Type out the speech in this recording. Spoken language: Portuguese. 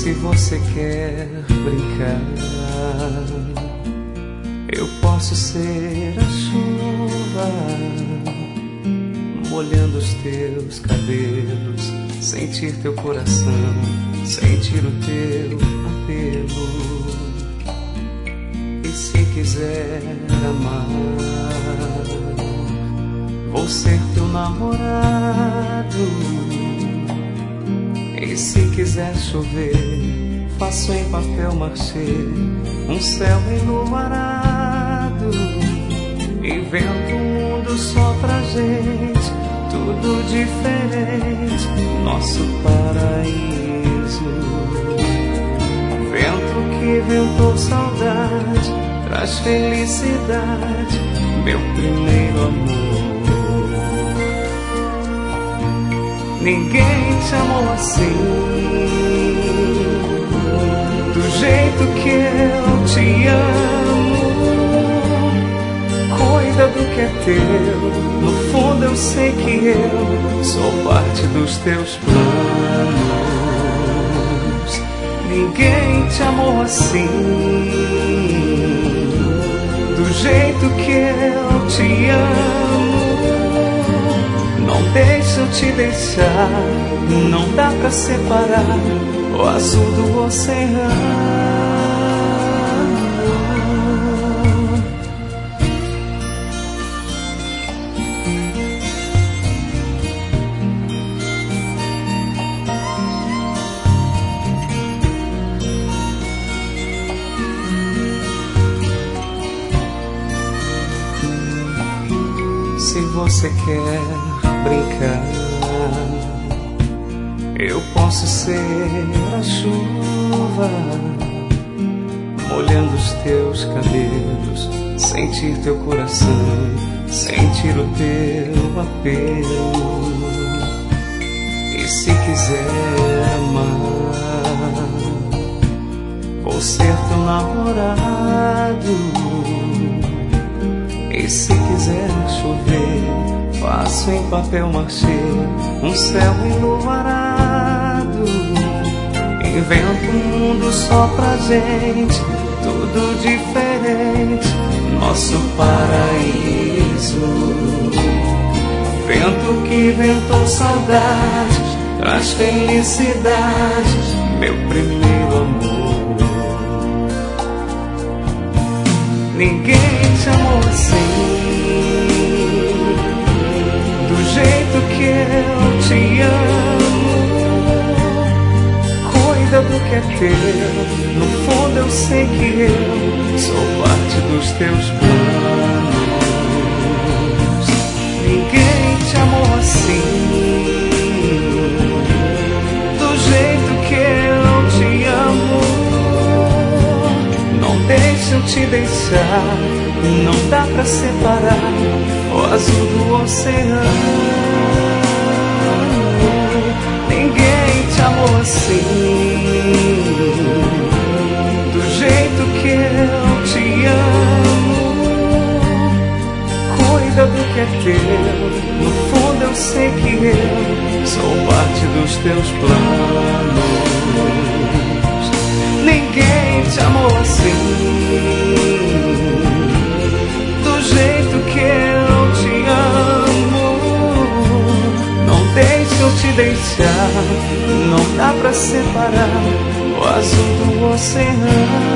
Se você quer brincar, eu posso ser a chuva, molhando os teus cabelos, sentir teu coração, sentir o teu apelo. E se quiser amar, vou ser teu namorado. E se quiser chover, faço em papel machê um céu enluarado. Invento um mundo só pra gente, tudo diferente, nosso paraíso. Vento que ventou saudade, traz felicidade, meu primeiro amor. Ninguém te amou assim, do jeito que eu te amo. Cuida do que é teu, no fundo eu sei que eu sou parte dos teus planos. Ninguém te amou assim, do jeito que eu te amo. Não deixa eu te deixar, não dá pra separar o azul do oceano. Se você quer brincar, eu posso ser a chuva, molhando os teus cabelos, sentir teu coração, sentir o teu apelo. E se quiser amar, vou ser teu namorado. E se quiser chover, faço em papel machê um céu enluarado. Invento um mundo só pra gente, tudo diferente, nosso paraíso. Vento que ventou saudade, traz felicidade, meu primeiro amor. Ninguém te amou assim, do jeito que eu te amo. Cuida do que é teu, no fundo eu sei que eu sou parte dos teus planos. Ninguém te amou assim, do jeito que eu te amo. Não deixa eu te deixar, não dá pra separar o azul do oceano. Ninguém te amou assim, do jeito que eu te amo. Cuida do que é teu, no fundo eu sei que eu sou parte dos teus planos. Ninguém te amou assim, do jeito que eu te amo. Não deixa eu te deixar, não dá pra separar o azul do oceano.